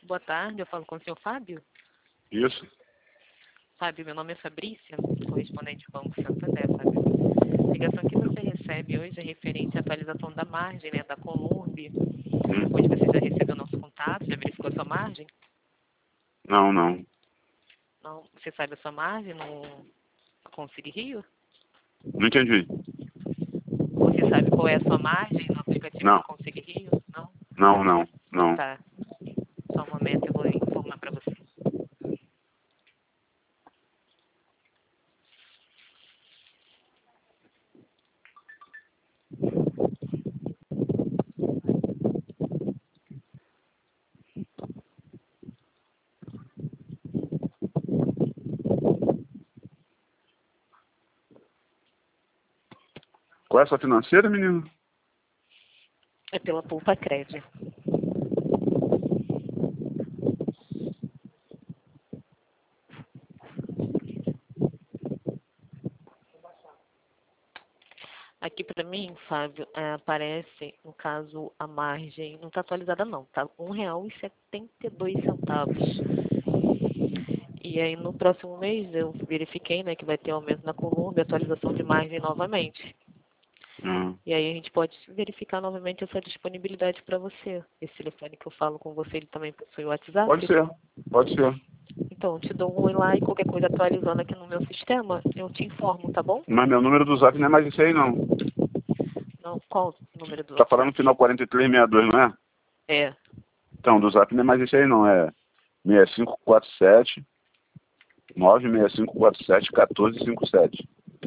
boa tarde. Eu falo com o senhor Fábio. Isso. Fábio, meu nome é Fabrícia, correspondente do Banco Santander, Fábio. A ligação que você recebe hoje é referente à atualização da margem, né, da Columbi. Hoje você já recebeu nosso contato, já verificou a sua margem? Não, não. Não, você sabe a sua margem no Consigue Rio? Não entendi. Você sabe qual é a sua margem no aplicativo Não. do Consigue Rio? Não? Não, não, não. Tá. Só um momento, eu vou informar para você. Qual é a sua financeira, menino? É pela Poupa Crédito. Aqui para mim, Fábio, aparece, no caso, a margem, não está atualizada não, tá? R$1,72. E aí no próximo mês eu verifiquei, né, que vai ter aumento na Colômbia, atualização de margem novamente. E aí a gente pode verificar novamente essa disponibilidade para você. Esse telefone que eu falo com você, ele também possui o WhatsApp? Pode ser, pode ser. Então, eu te dou um oi lá e qualquer coisa atualizando aqui no meu sistema, eu te informo, tá bom? Mas meu número do zap não é mais esse aí, não. Não, qual o número do Tá falando no final 4362, não é? É. Então, do zap não é mais esse aí, não. É 6547 96547 1457.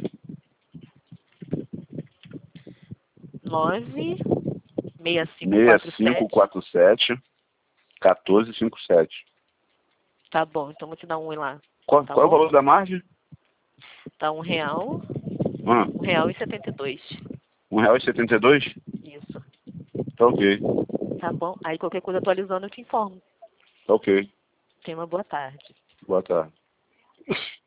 96547. 1457. Tá bom, então vou te dar um oi lá. Qual é o valor da margem? Tá R$1. Ah, R$1,72. R$1,72? Isso. Tá ok. Tá bom? Aí qualquer coisa atualizando eu te informo. Tá ok. Tenha uma boa tarde. Boa tarde.